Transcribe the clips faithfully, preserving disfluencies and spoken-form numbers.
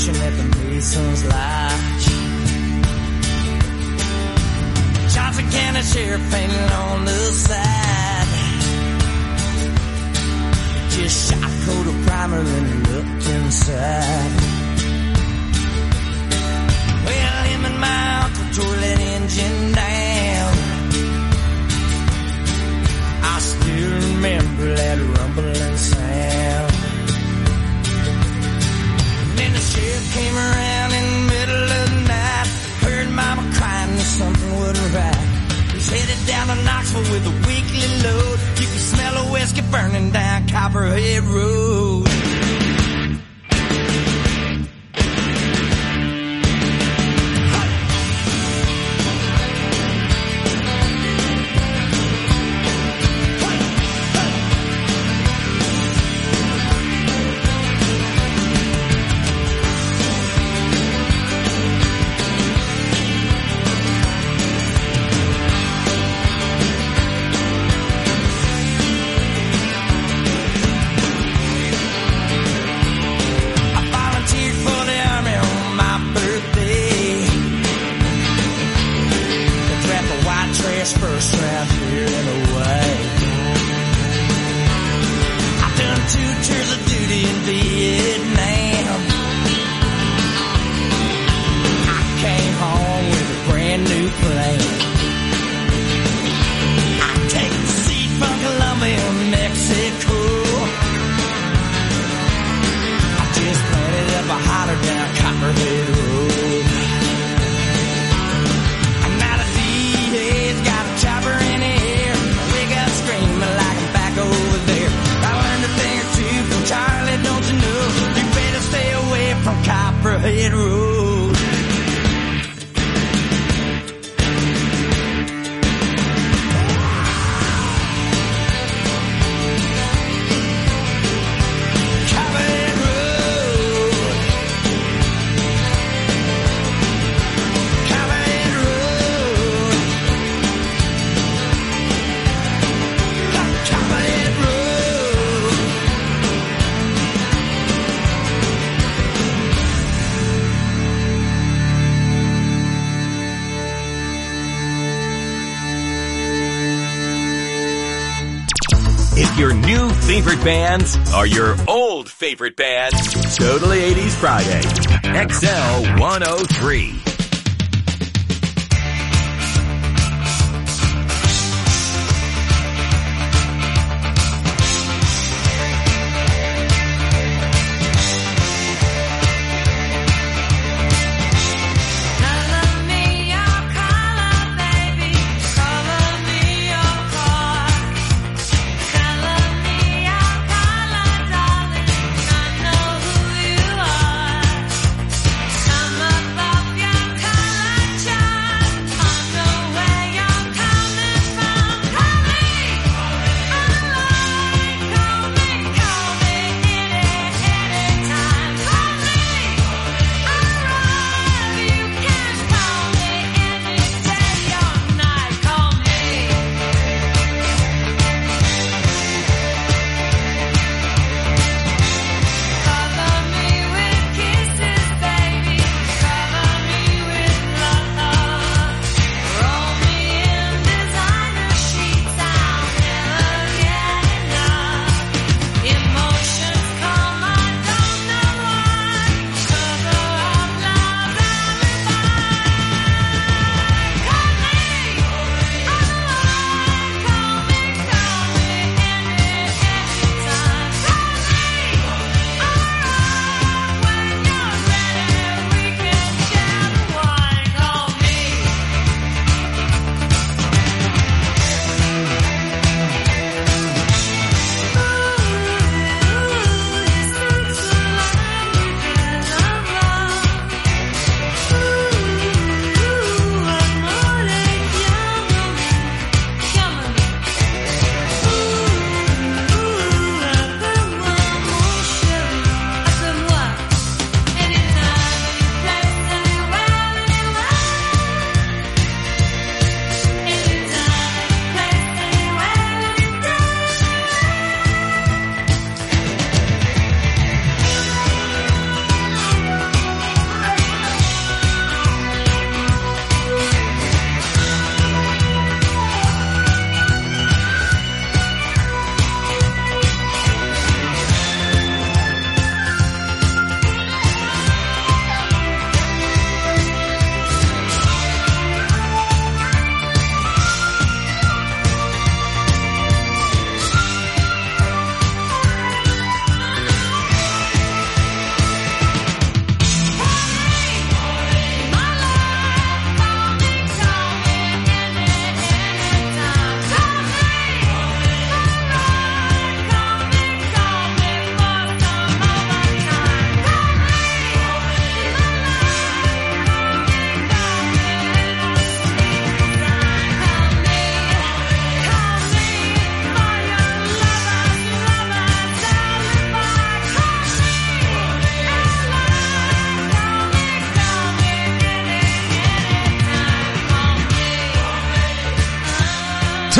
watching at the Mason's Lodge. Johnson County Sheriff painted on the side. Just shot a coat of primer and looked inside. Well, him and my uncle tore that engine down. I still remember that rumbling sound. And then the sheriff came around in the middle of the night. Heard mama crying that something wasn't right. He's headed down to Knoxville with a weekly load. You can smell a whiskey burning down Copperhead Road. Favorite bands are your old favorite bands. Totally eighties Friday. X L one oh three. Yeah.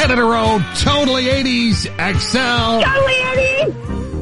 ten in a row, Totally eighties, X L. Totally eighties!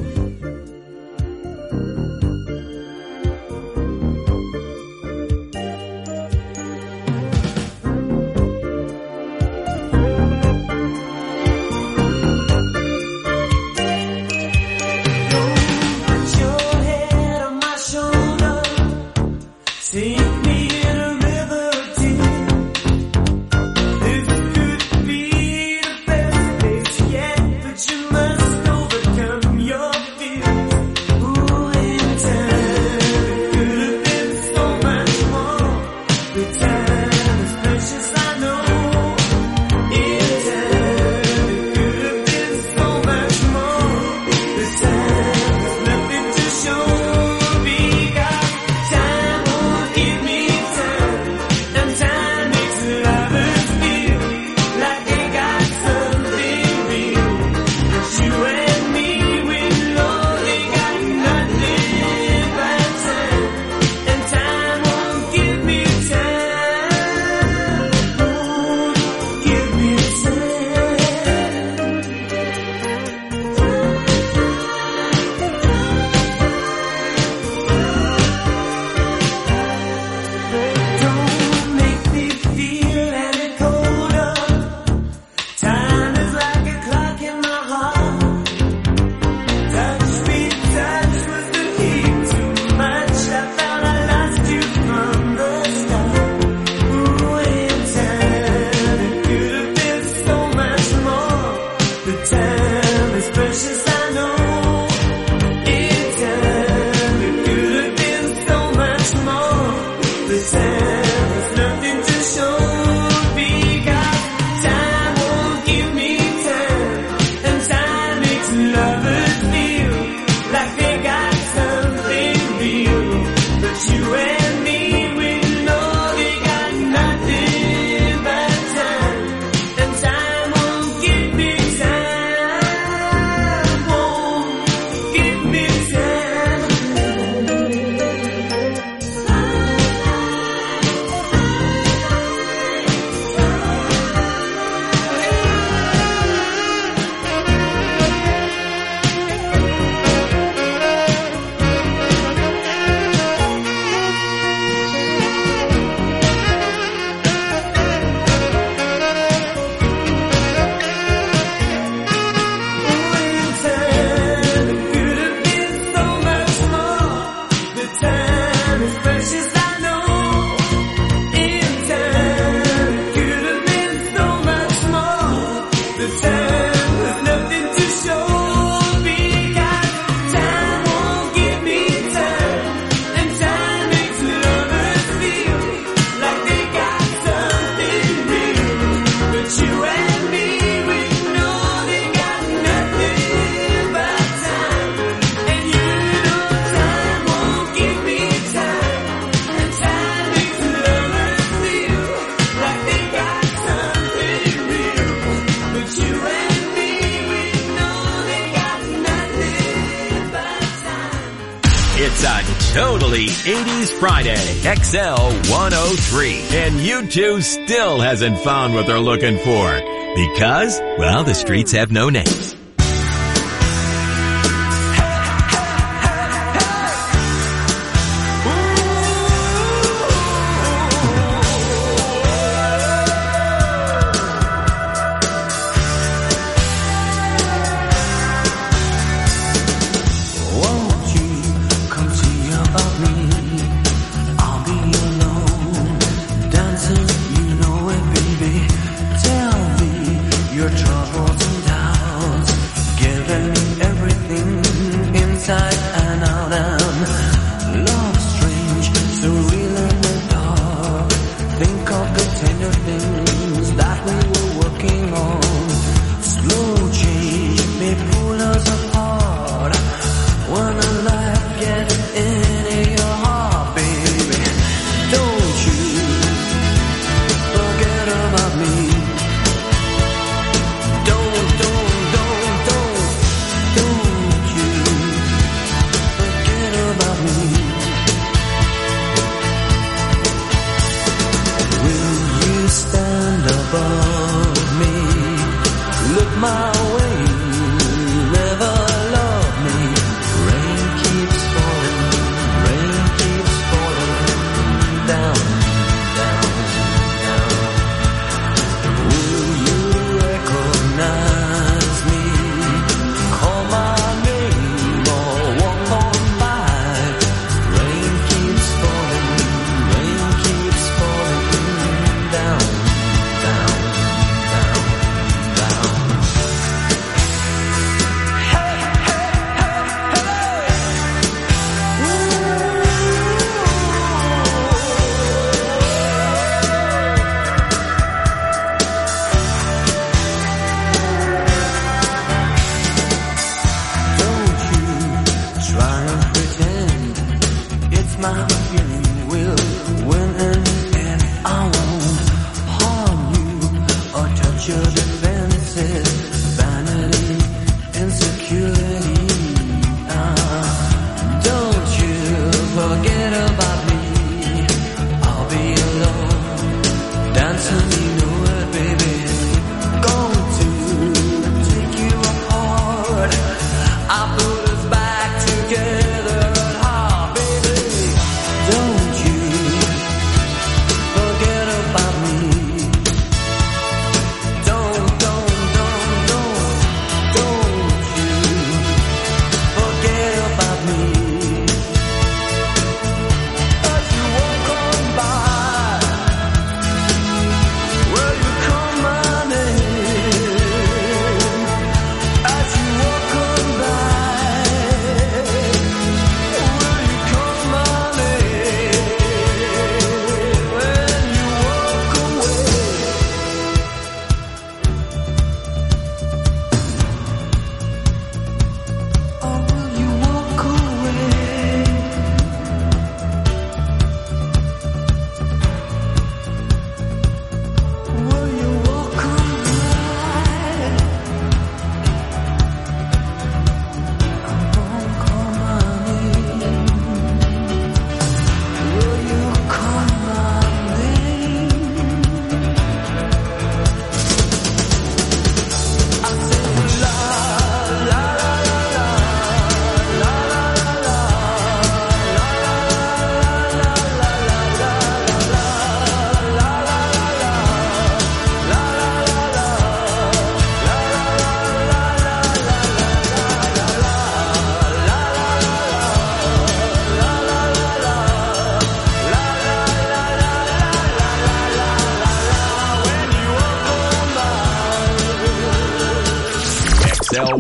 It's a Totally eighties Friday, X L one oh three. And U two still hasn't found what they're looking for. Because, well, the streets have no names.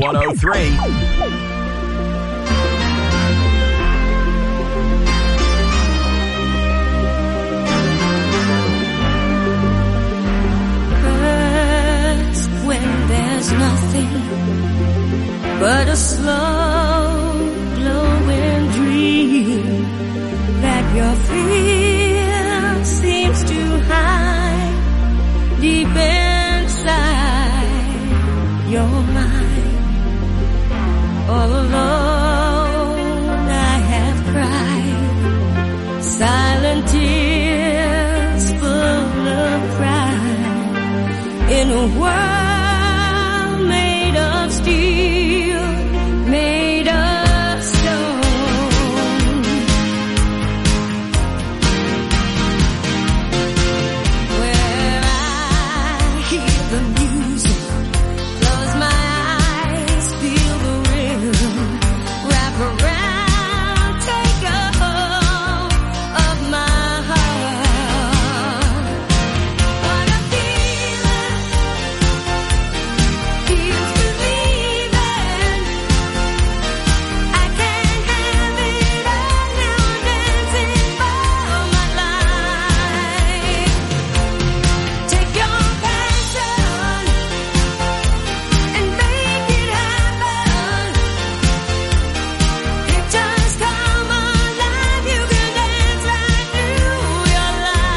one oh three. When there's nothing but a slow glowing dream that your fear seems to hide deep inside your mind. All alone I have cried silent tears full of pride in a world made of steel, made of stone. Where I hear the music, close my eyes, feel the rhythm, wrap around, take a hold of my heart. What a feeling, feels believing. I can't have it all now, dancing for my life. Take your passion and make it happen. Pictures come alive, you can dance right through your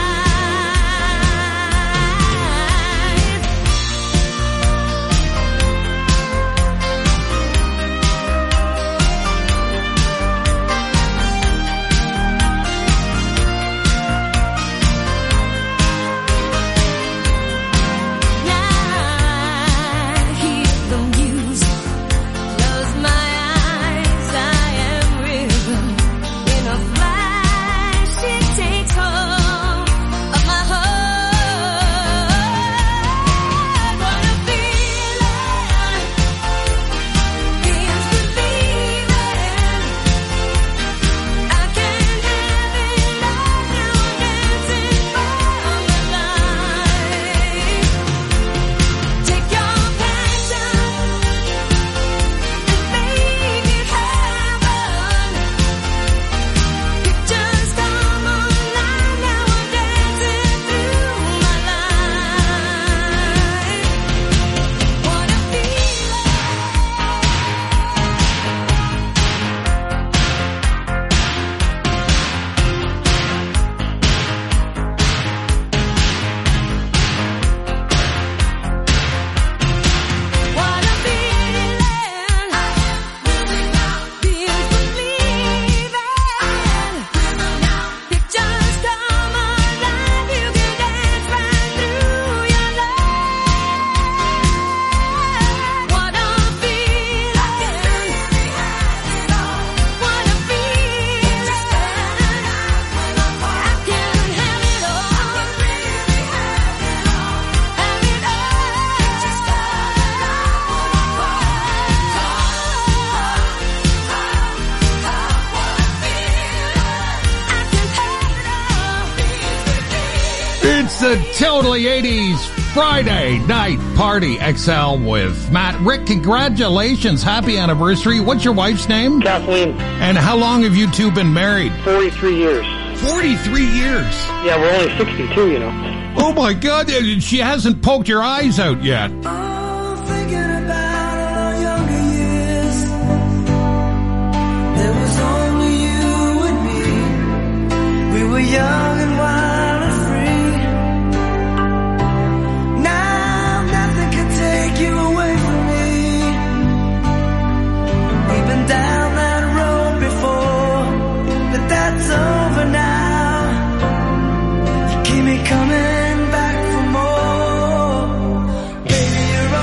I hear the music, close my eyes, I am rhythm. In a flash, it takes hold of my heart. What a feeling, feels believing. I can't have it all now, dancing for my life. Take your passion and make it happen. Pictures come alive, now I'm dancing through my life. What a feeling. What a feeling, feels believing. Pictures come alive, you can dance right through your life. What a feeling, what a feeling. I can have it all, have it It's the Totally eighties Friday Night Party X L with Matt. Rick, congratulations. Happy anniversary. What's your wife's name? Kathleen, And how long have you two been married? forty-three years. forty-three years. Yeah, we're only sixty-two, you know. Oh my God, she hasn't poked your eyes out yet. Oh, thinking about our younger years, there was only you and me. We were young and wild and free. Now nothing can take you away from me. We've been down that road before, but that's over now. You keep me coming back for more. Baby, you're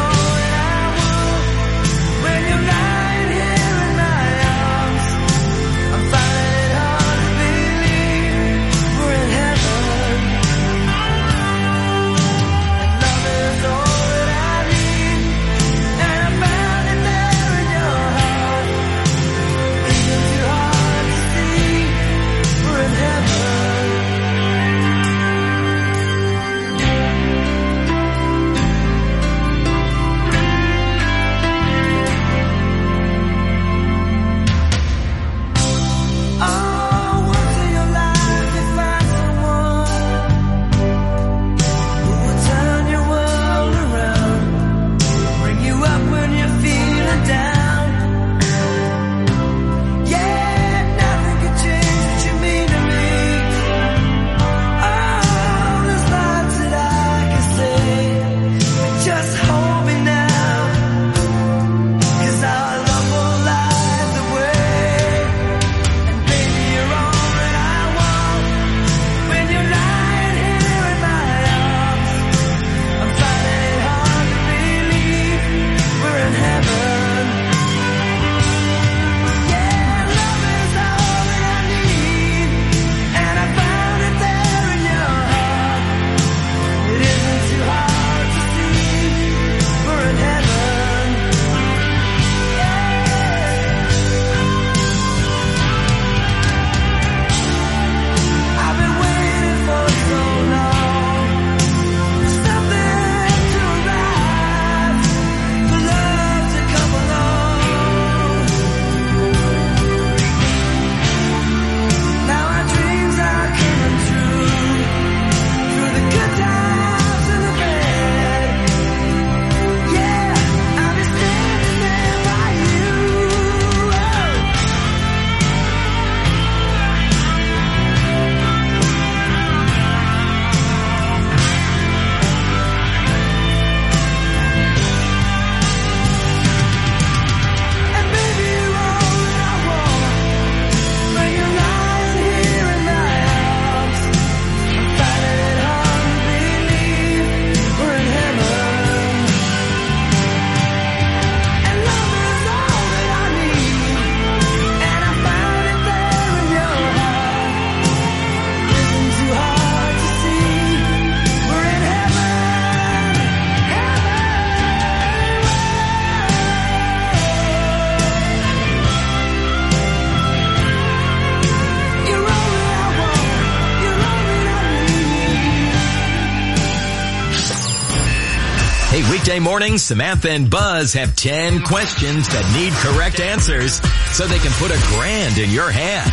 Weekday mornings, Samantha and Buzz have ten questions that need correct answers so they can put a grand in your hand.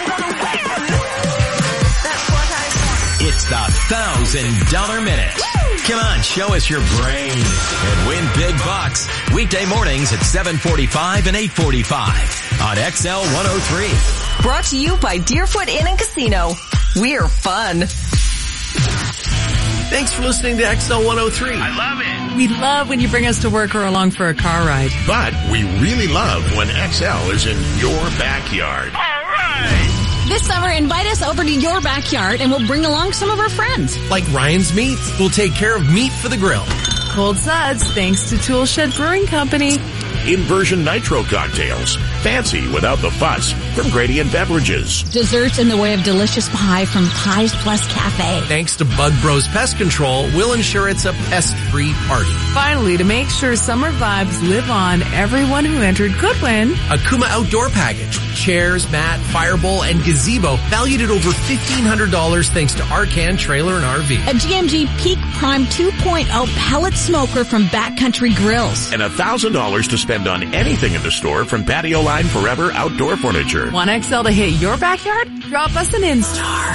It's the Thousand Dollar Minute. Come on, show us your brain and win big bucks. Weekday mornings at seven forty-five and eight forty-five on X L one oh three. Brought to you by Deerfoot Inn and Casino. We're fun. Thanks for listening to X L one oh three. I love it. We love when you bring us to work or along for a car ride. But we really love when X L is in your backyard. All right. This summer, invite us over to your backyard and we'll bring along some of our friends. Like Ryan's Meats. We'll take care of meat for the grill. Cold Suds, thanks to Tool Shed Brewing Company. Inversion Nitro cocktails. Fancy without the fuss from Gradient Beverages. Desserts in the way of delicious pie from Pies Plus Cafe. Thanks to Bug Bros Pest Control, we'll ensure it's a pest-free party. Finally, to make sure summer vibes live on, everyone who entered could win a Kuma Outdoor Package. Chairs, mat, fire bowl, and gazebo valued at over fifteen hundred dollars thanks to Arcan Trailer and R V. A G M G Peak Prime two point oh pellet smoker from Backcountry Grills. And one thousand dollars to spend on anything in the store from Patio Line Forever Outdoor Furniture. Want X L to hit your backyard? Drop us an in-star.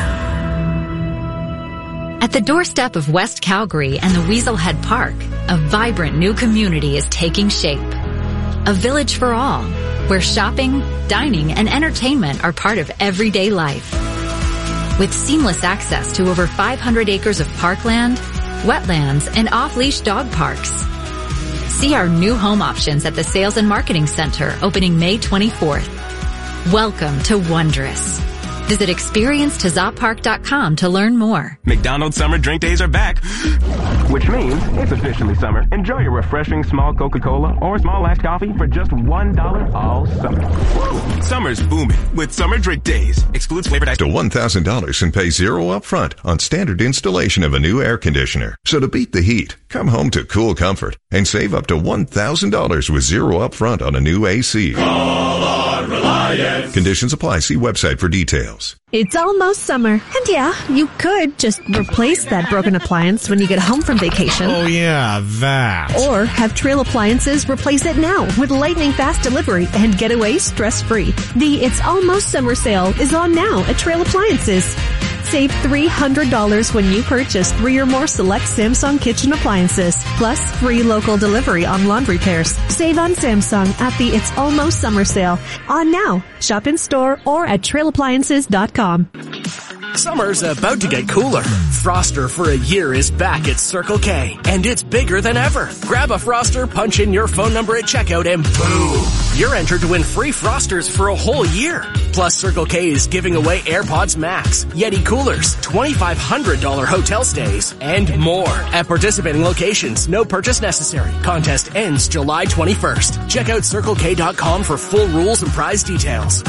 At the doorstep of West Calgary and the Weaselhead Park, a vibrant new community is taking shape. A village for all, where shopping, dining, and entertainment are part of everyday life. With seamless access to over five hundred acres of parkland, wetlands, and off-leash dog parks. See our new home options at the Sales and Marketing Center opening May twenty-fourth. Welcome to Wondrous. Visit experience to zop park dot com to learn more. McDonald's summer drink days are back, which means it's officially summer. Enjoy your refreshing small Coca-Cola or small iced coffee for just one dollar all summer. Woo! Summer's booming with summer drink days. Excludes flavored ice. To one thousand dollars and pay zero up front on standard installation of a new air conditioner. So to beat the heat, come home to cool comfort and save up to one thousand dollars with zero up front on a new A C. Call on Reliance. Conditions apply. See website for details. It's almost summer, and yeah, you could just replace that broken appliance when you get home from vacation. Oh yeah, that. Or have Trail Appliances replace it now with lightning fast delivery and get away stress-free. The It's Almost Summer sale is on now at Trail Appliances. Save three hundred dollars when you purchase three or more select Samsung kitchen appliances, plus free local delivery on laundry repairs. Save on Samsung at the It's Almost Summer sale. On now. Shop in store or at trail appliances dot com. Summer's about to get cooler. Froster for a year is back at Circle K, and it's bigger than ever. Grab a Froster, punch in your phone number at checkout, and boom! You're entered to win free Frosters for a whole year. Plus, Circle K is giving away AirPods Max, Yeti coolers, twenty-five hundred dollars hotel stays, and more. At participating locations, no purchase necessary. Contest ends July twenty-first. Check out circle k dot com for full rules and prize details.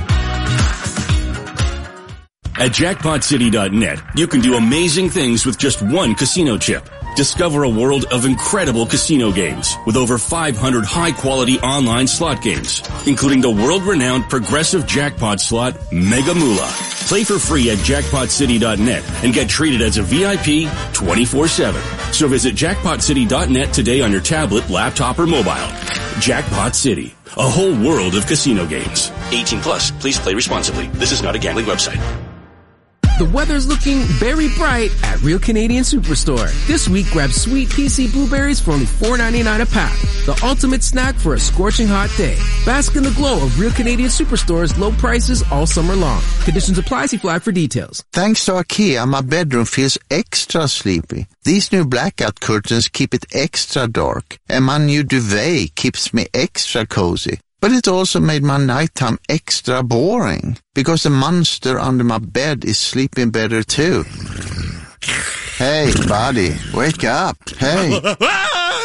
At jackpot city dot net, you can do amazing things with just one casino chip. Discover a world of incredible casino games with over five hundred high-quality online slot games, including the world-renowned progressive jackpot slot Mega Moolah. Play for free at jackpot city dot net and get treated as a V I P twenty-four seven. So visit jackpot city dot net today on your tablet, laptop, or mobile. Jackpot City, a whole world of casino games. eighteen plus, please play responsibly. This is not a gambling website. The weather's looking very bright at Real Canadian Superstore. This week, grab sweet P C blueberries for only four ninety-nine a pack. The ultimate snack for a scorching hot day. Bask in the glow of Real Canadian Superstore's low prices all summer long. Conditions apply. See flag for details. Thanks to IKEA, my bedroom feels extra sleepy. These new blackout curtains keep it extra dark, and my new duvet keeps me extra cozy. But it also made my nighttime extra boring, because the monster under my bed is sleeping better too. Hey, buddy, wake up. Hey.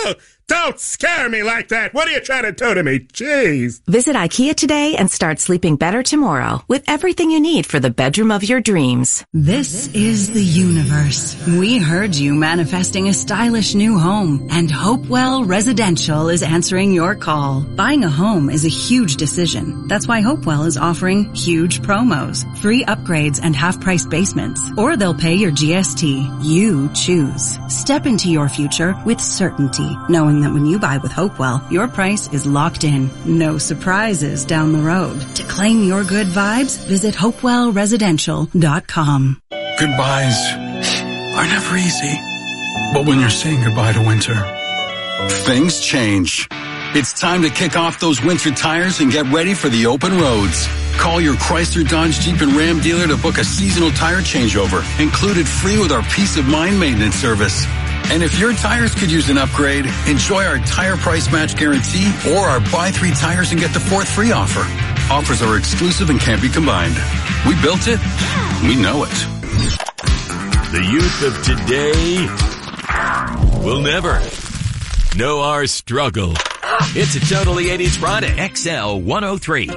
Don't scare me like that. What are you trying to do to me? Jeez. Visit IKEA today and start sleeping better tomorrow with everything you need for the bedroom of your dreams. This is the universe. We heard you manifesting a stylish new home, and Hopewell Residential is answering your call. Buying a home is a huge decision. That's why Hopewell is offering huge promos, free upgrades and half-price basements, or they'll pay your G S T. You choose. Step into your future with certainty, knowing that when you buy with Hopewell, your price is locked in. No surprises down the road. To claim your good vibes, visit hopewell residential dot com. Goodbyes are never easy. But when you're saying goodbye to winter, things change. It's time to kick off those winter tires and get ready for the open roads. Call your Chrysler, Dodge, Jeep, and Ram dealer to book a seasonal tire changeover, included free with our Peace of Mind maintenance service. And if your tires could use an upgrade, enjoy our tire price match guarantee or our buy three tires and get the fourth free offer. Offers are exclusive and can't be combined. We built it. We know it. The youth of today will never know our struggle. It's a Totally eighties Friday. X L one oh three.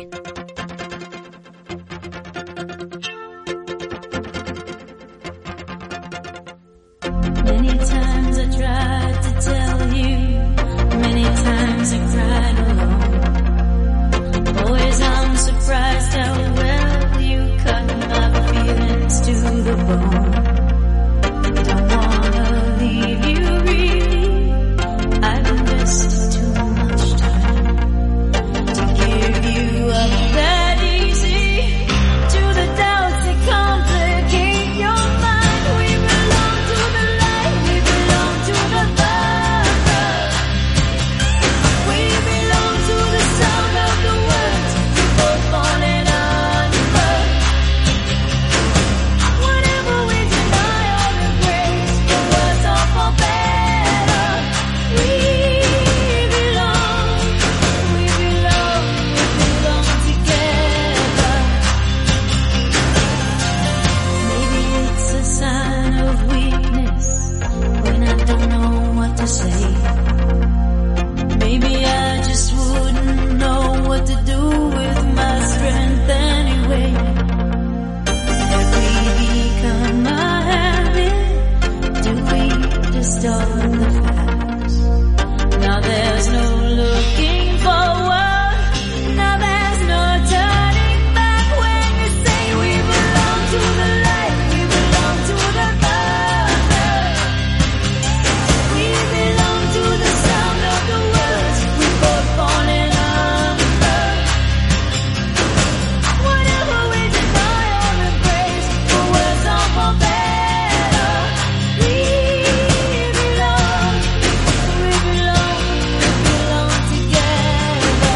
Many times I tried to tell you, many times I cried alone. Boys, I'm surprised how well you cut my feelings to the bone. Don't wanna leave you really, I've invested too much time to give you up that easy to the doubts that complicate your mind. We belong to the light, we belong to the dark. We belong to the sound of the words we both falling under. Whatever we deny or embrace, for worse or for better, we belong, we belong, we belong together. Maybe it's a sign of weakness when I don't know what to say. Maybe I just wouldn't know what to do with my strength anyway. Have we become a habit? Do we distort the facts? Now there's no looking forward. Now there's no turning back when you say we belong to the light, we belong to the dark. We belong to the sound of the words we both falling under. Whatever we deny or embrace, for worse or for better, we belong, we belong, we belong together.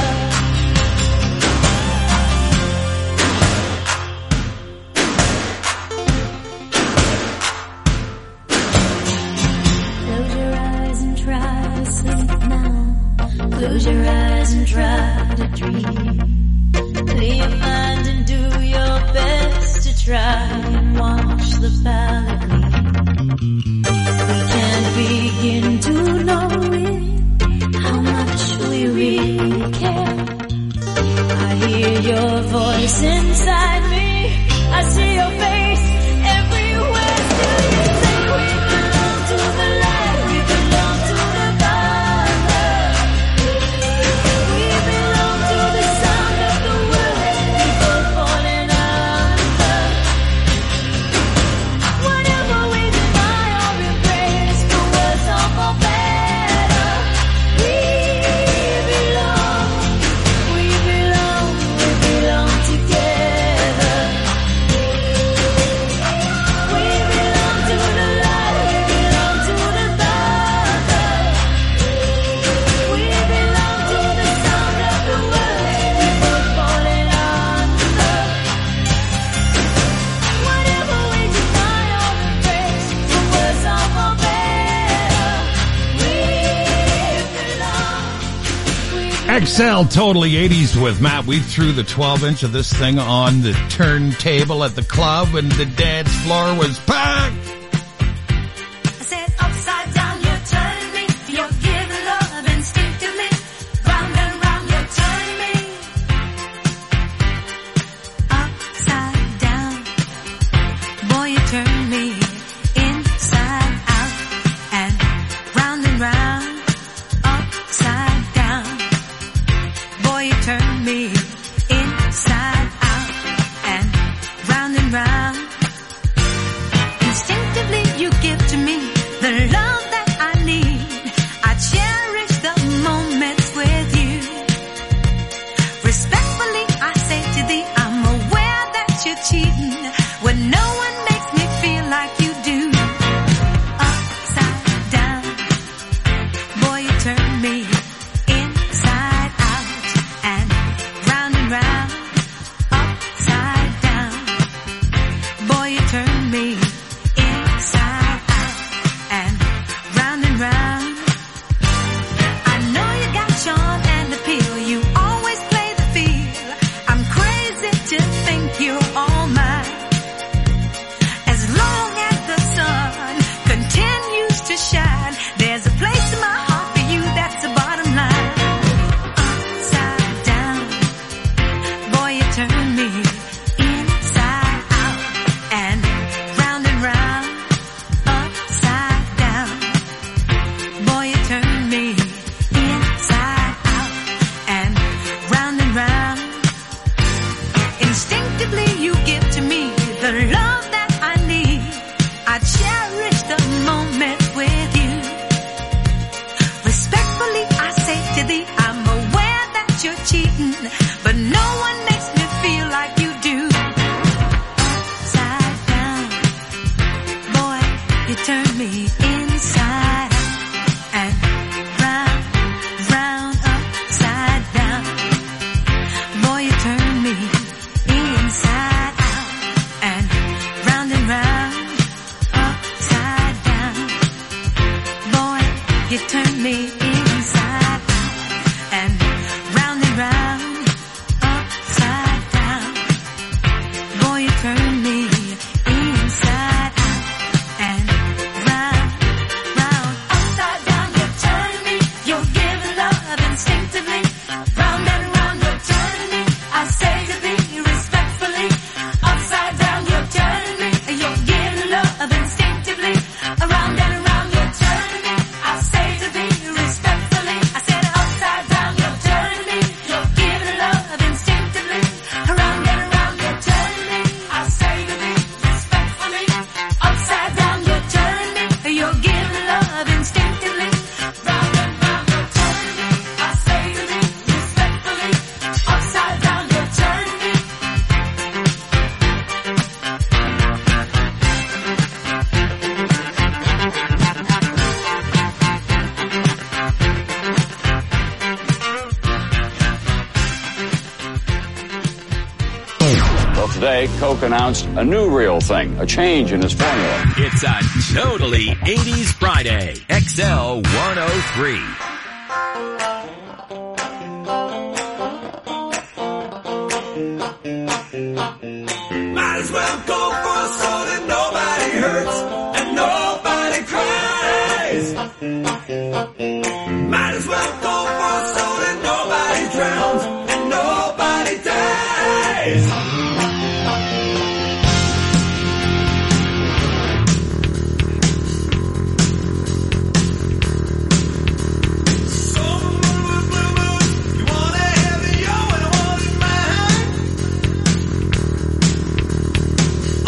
Close your eyes and try to sleep now. Close your eyes and try to dream. Clear your mind and do your best to try and watch the palette clean. We can't begin to know it, how much we really care. I hear your voice inside me, I see your face everywhere. Still you say we belong to the light, we belong to the dark. We belong to the sound of the words we both falling under. Whatever we deny or embrace, for worse or for better, we belong, we belong, we belong together. We belong to the light, we belong to the dark. We belong to the sound of the words we both falling under. Whatever we deny or embrace, for worse or for better, we belong, we belong. X L Totally eighties with Matt. We threw the twelve inch of this thing on the turntable at the club and the dance floor was packed. I said upside down, you're turning me, you're giving love cheating when no one makes me feel like you do. Upside down, boy, you turn me inside out and round and round. Upside down, boy, you turn me inside out and round and round. I know you got charm and appeal. You always play the field. I'm crazy to think you're all mine. As long as the sun continues to shine, there's a place in my heart for you. That's the bottom line. Upside down, boy, you turn me inside out and round and round. Upside down, boy, you turn me inside out and round and round. Instinctively you give to me the love that I need. I cherish the moment with you. Respectfully I say to thee, I'm aware that you're cheating, but no one makes me feel like you do. Upside down, boy, you turn me inside out and round, round, upside down. Boy, you turn me inside out and round and round, upside down. Boy, you turn me inside out and round and round, upside down. Boy, you turn me inside out and round, round, upside down. You turn me, you're giving love instinctively. Round and round, you're turning me. I say to thee respectfully. Upside down, you're turning me. You're giving love instinctively. Around and around, you're turning me. I say to thee respectfully. I said upside down, you're turning me. You're giving love instinctively. Around and around, you're turning me. I say to thee respectfully. Upside down, you're turning me. You're giving love instinctively. Round and round, you're turning me. I say to thee respectfully. Upside down, you're turning me. Well, today, Coke announced a new real thing, a change in its formula. It's a totally eighties Friday. X L one oh three. Might as well go for so that nobody hurts and nobody cries. Might as well go for so that nobody drowns and nobody dies. You want a heavy yo and I want it mine.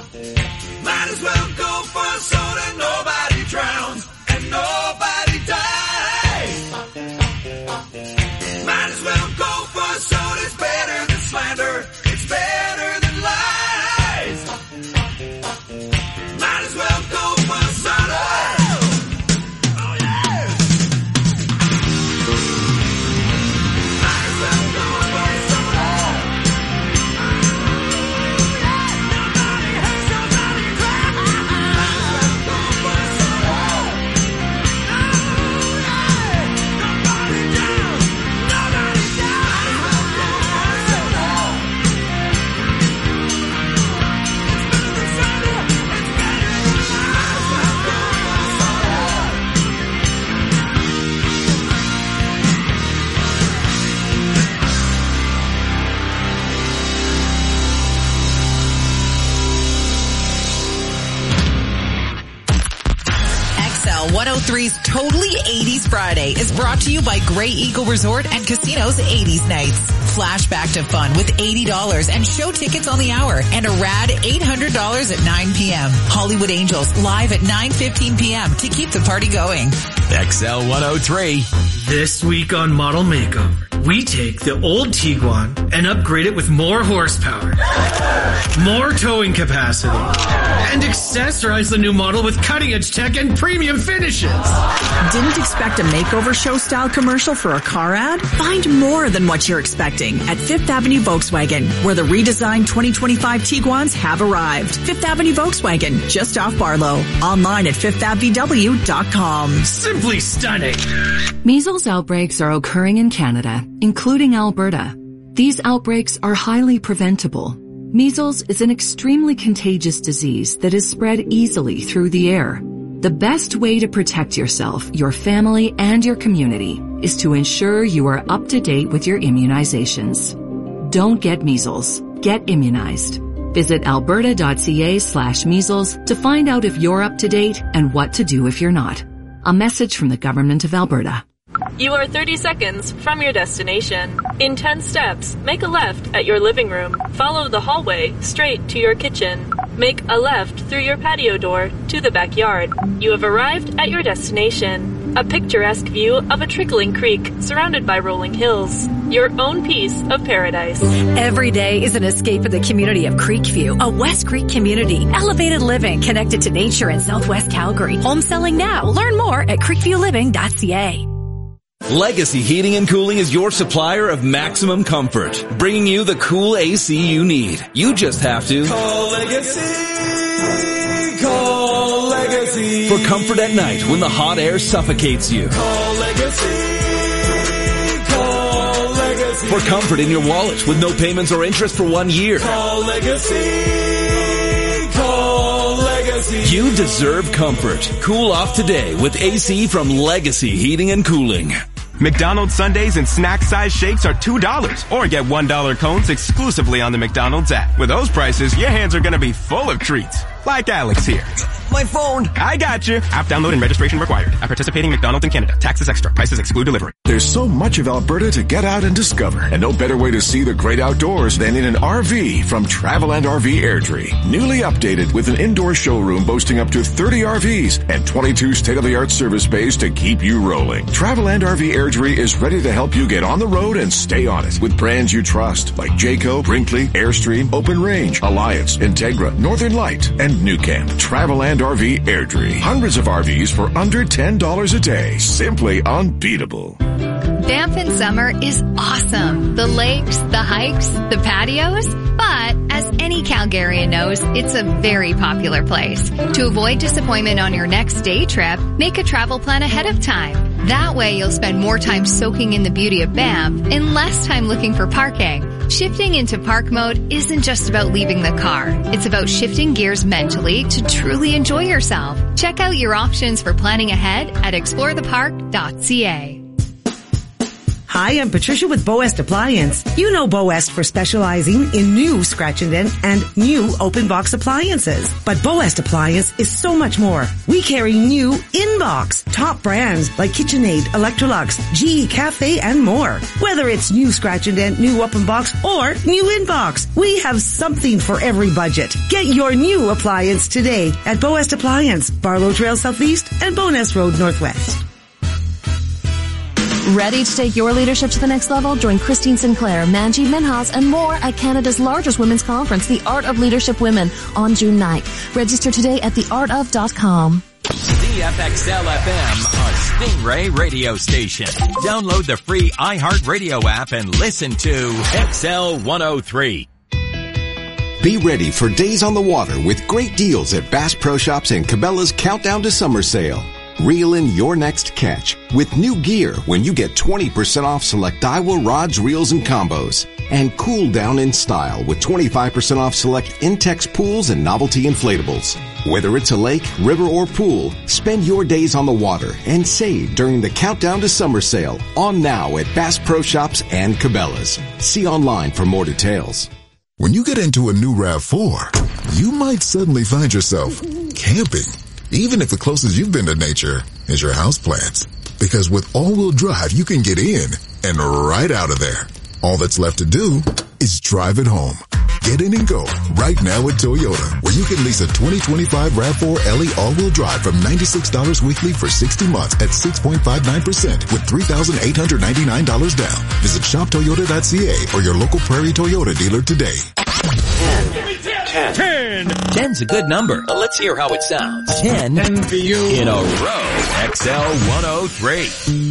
Might as well go for a soda. Nobody drowns and nobody dies. Might as well go for a soda. It's better than slander. It's better than lies. Might as well go for a soda. Oh yeah. Might as well go for a soda. Nobody hurts, nobody cries. Might as well go for a soda. Nobody down, nobody down. Might as well go for a soda. It's better than soda. It's better than lies. Might as well go for a soda. X L one oh three's Totally eighties Friday is brought to you by Grey Eagle Resort and Casino's eighties Nights. Flashback to fun with eighty dollars and show tickets on the hour and a rad eight hundred dollars at nine p.m. Hollywood Angels live at nine fifteen p.m. to keep the party going. X L one oh three. This week on Model Makeover, we take the old Tiguan and upgrade it with more horsepower, more towing capacity, and accessorize the new model with cutting-edge tech and premium finishes. Didn't expect a makeover show-style commercial for a car ad? Find more than what you're expecting at Fifth Avenue Volkswagen, where the redesigned twenty twenty-five Tiguans have arrived. Fifth Avenue Volkswagen, just off Barlow. Online at fifth av v w dot com. Simply stunning. Measles outbreaks are occurring in Canada, including Alberta. These outbreaks are highly preventable. Measles is an extremely contagious disease that is spread easily through the air. The best way to protect yourself, your family, and your community is to ensure you are up to date with your immunizations. Don't get measles. Get immunized. Visit alberta.ca slash measles to find out if you're up to date and what to do if you're not. A message from the Government of Alberta. You are thirty seconds from your destination. In ten steps, make a left at your living room. Follow the hallway straight to your kitchen. Make a left through your patio door to the backyard. You have arrived at your destination. A picturesque view of a trickling creek surrounded by rolling hills. Your own piece of paradise. Every day is an escape in the community of Creekview, a West Creek community. Elevated living connected to nature in Southwest Calgary. Home selling now. Learn more at creekview living dot c a. Legacy Heating and Cooling is your supplier of maximum comfort, bringing you the cool A C you need. You just have to Call Legacy. Call Legacy. for comfort at night when the hot air suffocates you. Call Legacy. Call Legacy. For comfort in your wallet with no payments or interest for one year. Call Legacy. Call Legacy. You deserve comfort. Cool off today with A C from Legacy Heating and Cooling. McDonald's sundaes and snack-sized shakes are two dollars, or get one dollar cones exclusively on the McDonald's app. With those prices, your hands are gonna be full of treats. Like Alex here. My phone. I got you. App download and registration required. At participating McDonald's in Canada. Taxes extra. Prices exclude delivery. There's so much of Alberta to get out and discover, and no better way to see the great outdoors than in an R V from Travel and R V Airdrie. Newly updated with an indoor showroom boasting up to thirty R Vs and twenty-two state-of-the-art service bays to keep you rolling. Travel and R V Airdrie is ready to help you get on the road and stay on it with brands you trust like Jayco, Brinkley, Airstream, Open Range, Alliance, Integra, Northern Light, and Nucamp. Travel and R V Airdrie. Hundreds of R Vs for under ten dollars a day. Simply unbeatable. Banff in summer is awesome. The lakes, the hikes, the patios. But as any Calgarian knows, it's a very popular place. To avoid disappointment on your next day trip, make a travel plan ahead of time. That way you'll spend more time soaking in the beauty of Banff and less time looking for parking. Shifting into park mode isn't just about leaving the car. It's about shifting gears mentally to truly enjoy yourself. Check out your options for planning ahead at explore the park dot c a. Hi, I'm Patricia with Boest Appliance. You know Boest for specializing in new scratch and dent and new open box appliances. But Boest Appliance is so much more. We carry new in-box, top brands like KitchenAid, Electrolux, G E Cafe, and more. Whether it's new scratch and dent, new open box, or new in-box, we have something for every budget. Get your new appliance today at Boest Appliance, Barlow Trail Southeast and Bowness Road Northwest. Ready to take your leadership to the next level? Join Christine Sinclair, Manji Minhas, and more at Canada's largest women's conference, The Art of Leadership Women, on June ninth. Register today at the art of dot com. C F X L F M, a Stingray radio station. Download the free iHeartRadio app and listen to X L one oh three. Be ready for days on the water with great deals at Bass Pro Shops and Cabela's Countdown to Summer Sale. Reel in your next catch with new gear when you get twenty percent off select Iowa rods, reels, and combos. And cool down in style with twenty-five percent off select Intex pools and novelty inflatables. Whether it's a lake, river, or pool, spend your days on the water and save during the Countdown to Summer Sale on now at Bass Pro Shops and Cabela's. See online for more details. When you get into a new RAV four, you might suddenly find yourself camping. Even if the closest you've been to nature is your houseplants. Because with all-wheel drive, you can get in and right out of there. All that's left to do is drive it home. Get in and go right now at Toyota, where you can lease a twenty twenty-five RAV four L E all-wheel drive from ninety-six dollars weekly for sixty months at six point five nine percent with three thousand eight hundred ninety-nine dollars down. Visit shop toyota dot c a or your local Prairie Toyota dealer today. Ten. Ten. Ten's a good number. Let's hear how it sounds. Ten. Ten for you. In a row. X L one oh three.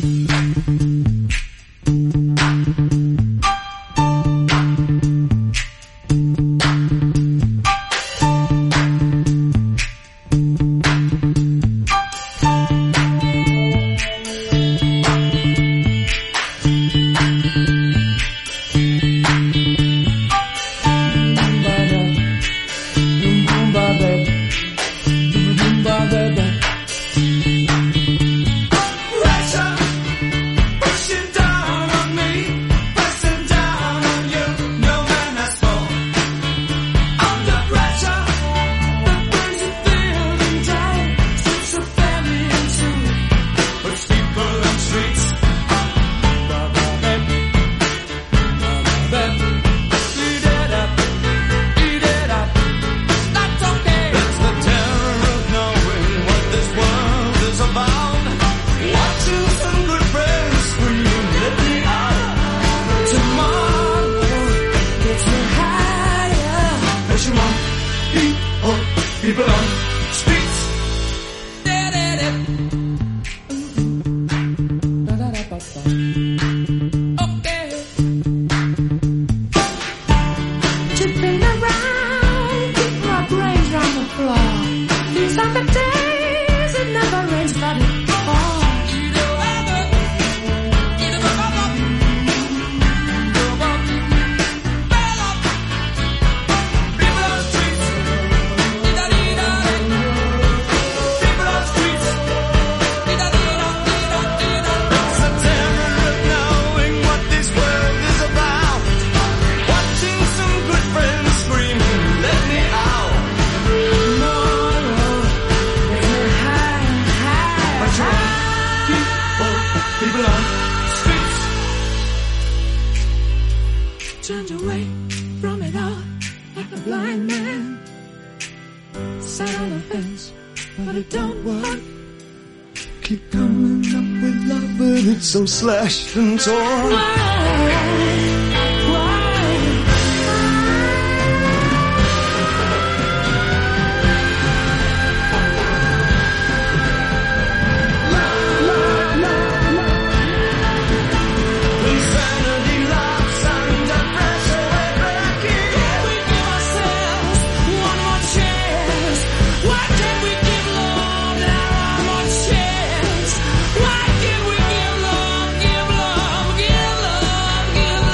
So slashed and torn. Why can't we give love, give love, give love?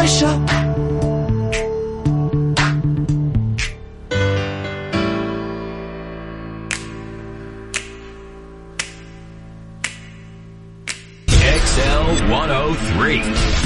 shop. X L one oh three.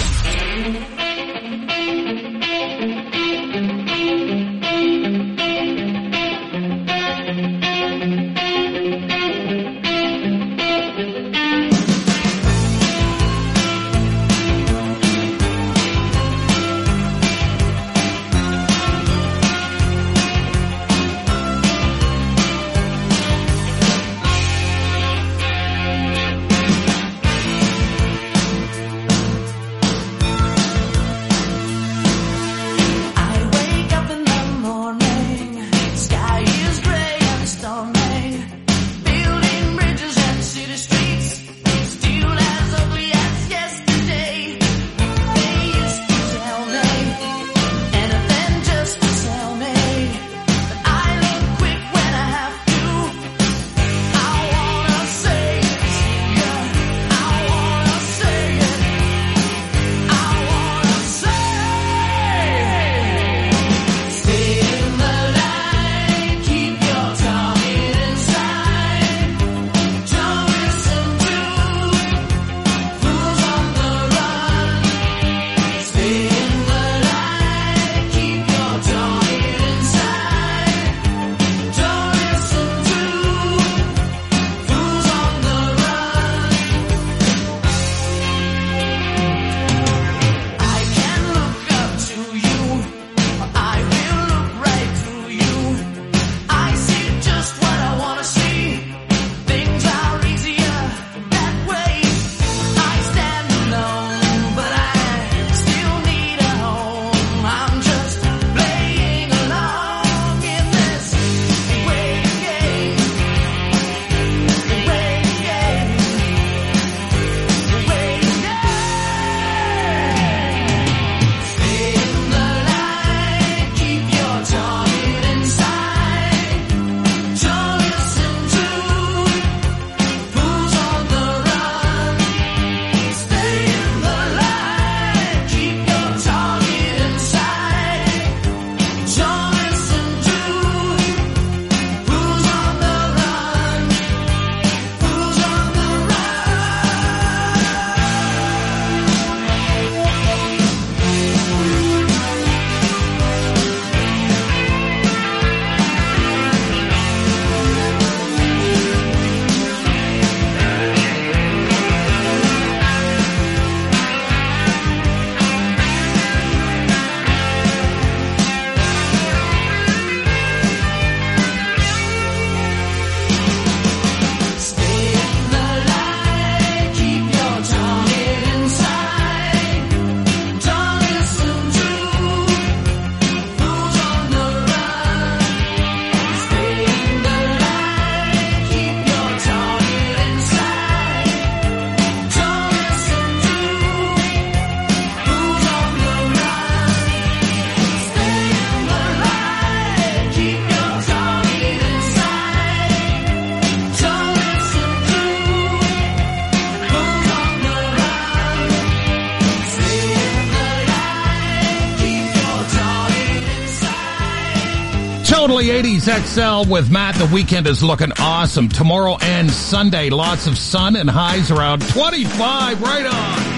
Totally eighties X L with Matt. The weekend is looking awesome. Tomorrow and Sunday, lots of sun and highs around twenty-five. Right on.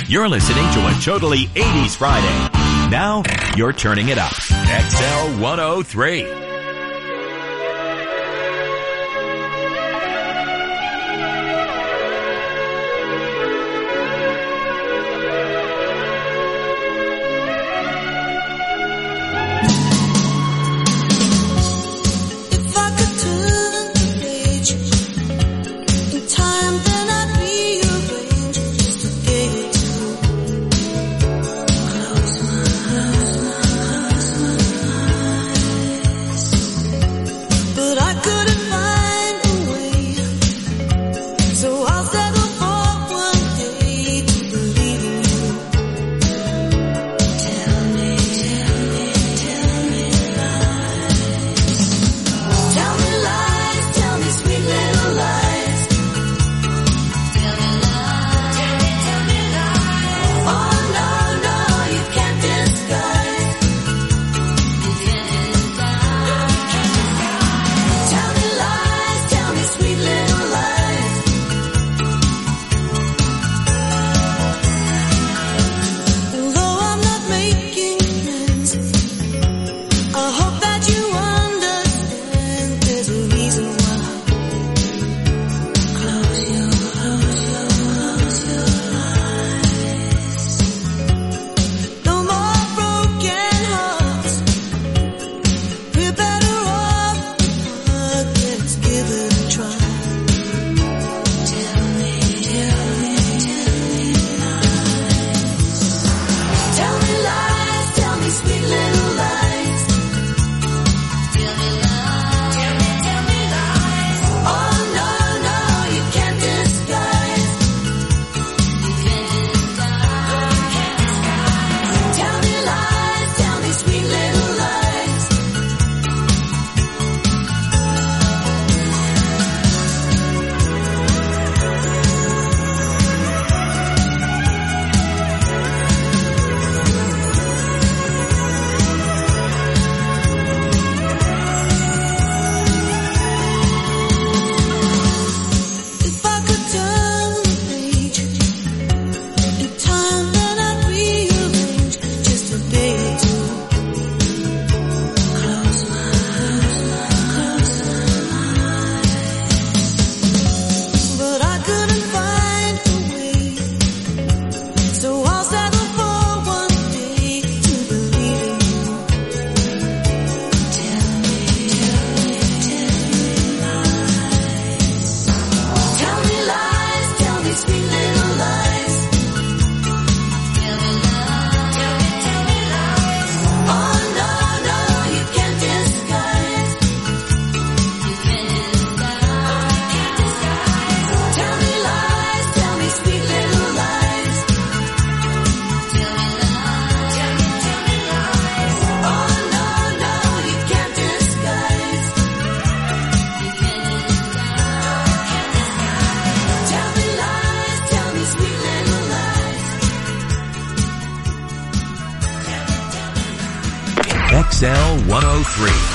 You're listening to a totally eighties Friday. Now, you're turning it up. X L one oh three. X L one oh three.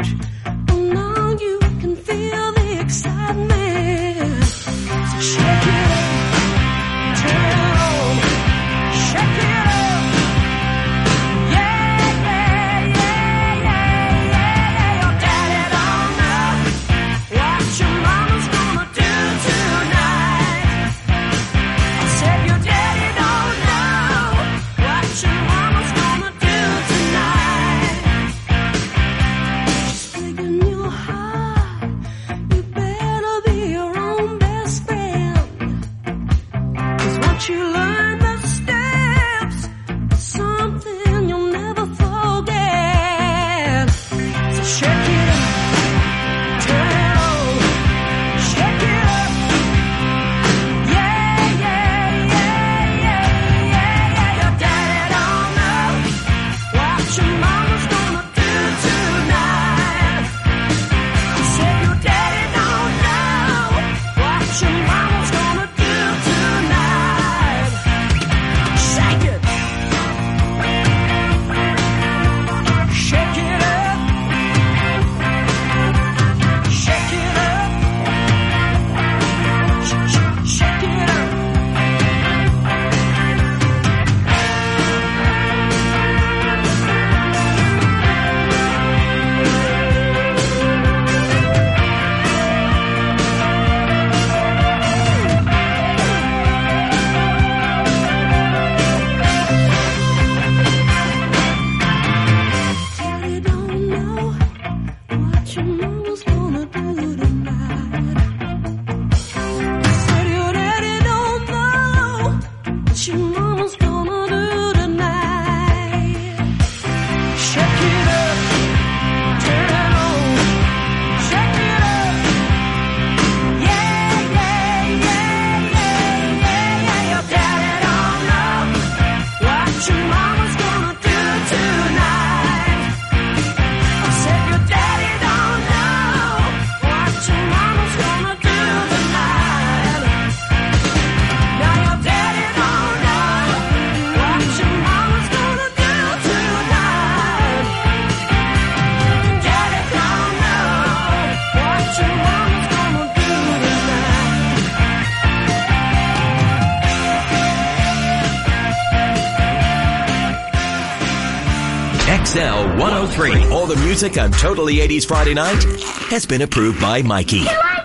Shaking X L one oh three. All the music on Totally eighties Friday night has been approved by Mikey.